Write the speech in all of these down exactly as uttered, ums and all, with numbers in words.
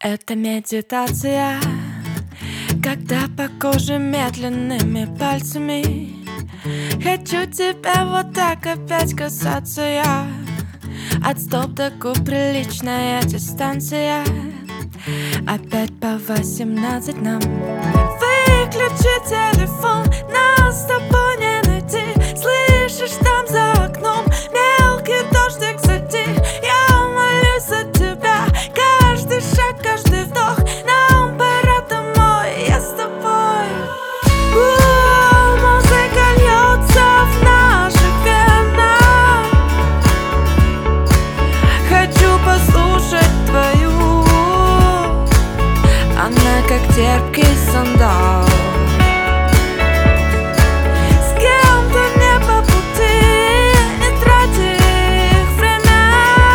Это медитация, когда по коже медленными пальцами хочу тебя вот так опять касаться я. От стоп до губ приличная дистанция. Опять по восемнадцать нам. Выключи телефон, нас с тобой не найти. Слышишь, там за окном мелкий дождик затих. Я молюсь за тебя, каждый шаг, каждый вдох. Нам пора домой, я с тобой. У-у-у, музыка льется в наших венах. Хочу послушать твою. Она как терпкий сандал. С кем-то не по пути, не трати их время.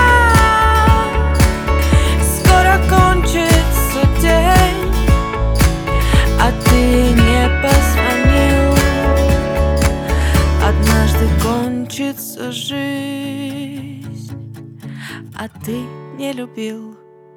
Скоро кончится день, а ты не позвонил. Однажды кончится жизнь, а ты не любил.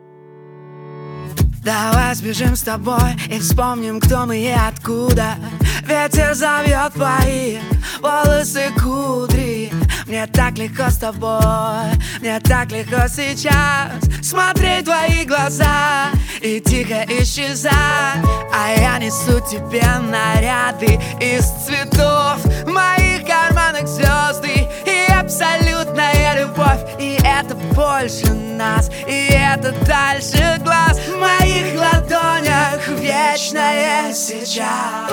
Давай сбежим с тобой и вспомним, кто мы и откуда. Ветер завьет твои волосы, кудри. Мне так легко с тобой, мне так легко сейчас смотреть в твои глаза и тихо исчезать. А я несу тебе наряды из цветов. В моих карманах звезды и абсолютная любовь. И это больше нас, и это дальше глаз. В моих ладонях вечное сейчас.